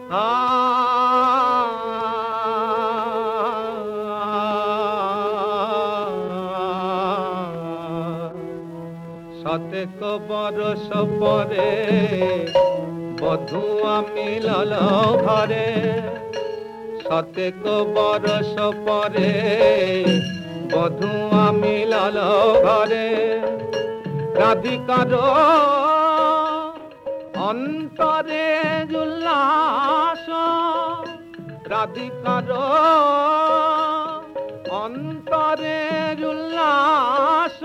सतेक बरस परे बधुआ मिलल घरे सतेक बरस परे बधुआ मिलल घरे राधिकार अंतरे उल्लास राधिकार अंतरे उल्लास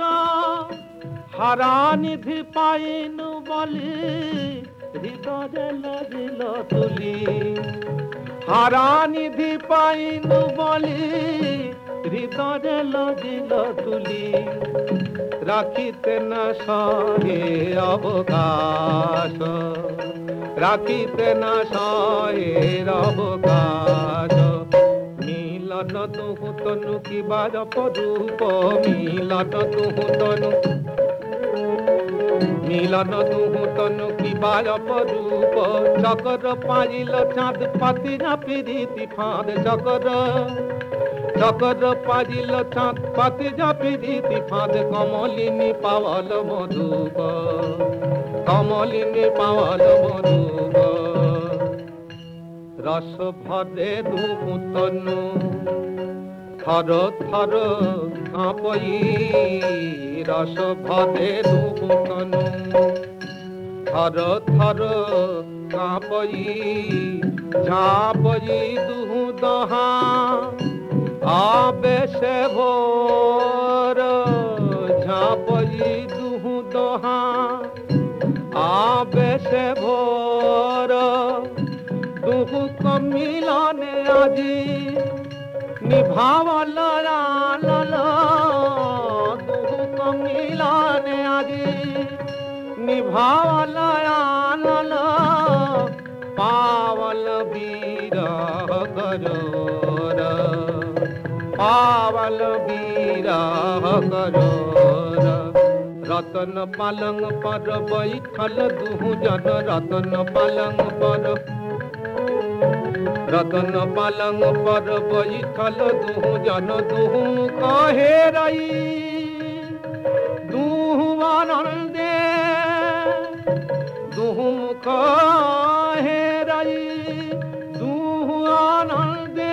हरानिधि पाइनु बोली हृदय लगिल तुली हरानिधि पाइनु बोली हृदय लगिल तुली राखिते न सहे अवकाश राखिते न सहे अवकाश मिलन तुहु तनु की बार रूप मिलन तुहु तनु मिलन तुहु तनु की बार रूप चकर पाइल चाँद पति न प्रीति फाँद चकर पाइल चाँद पति न प्रीति फाँद कमलिनी पावल मधुप कमलिनी पावल मधुप रस भरे दुहु तनु थर थर कांपई रस भरे दुहु तनु थर थर कांपई झापई दुहु दहा आवेश भोर झापई दुहु दहा आवेश भोर दुहु कमिलने आजी निभावल लाल दुहु कमिलने आजी निभावल लाल पावल बीरह गरोर पावल बीरह गरोर रतन पालंग पर बैठल दुहु जन रतन पालंग पर रतन पालंग पर बैठल दुहु जन दुहु कहे रही दुहु आनंदे दुहु कहे रही दुहु आनंदे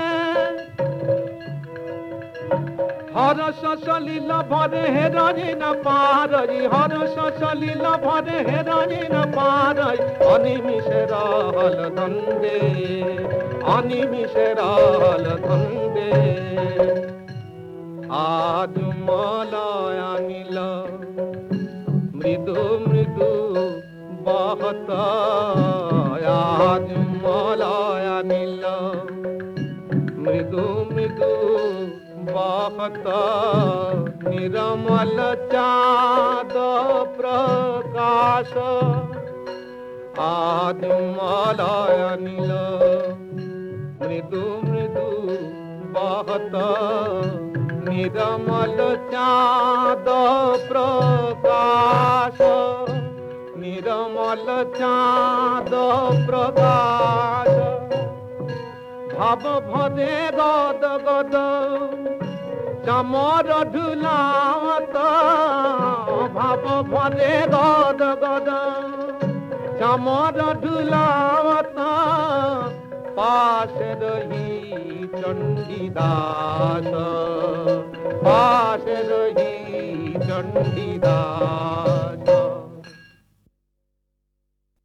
हरस सलिल भरे हेरानी न पारई हरस सलिल भरे हेरानी न पारई अनिमिषे रहल धंदे अनिमिषे रहल धंदे आज मलय अनिल मृदु मृदु बहत आज मलय अनिल मृदु मृदु बहत निरमल चाँद प्रकाश आज मलय अनिल मृदु मृदु बहत निरमल चाँद प्रकाश निर्मल चाँद प्रकाश भाव भरे गद गद चमर ढुलावत भाव भरे गद गद चमर ढुलावत पास रही चंडीदास पास रही चंडीदास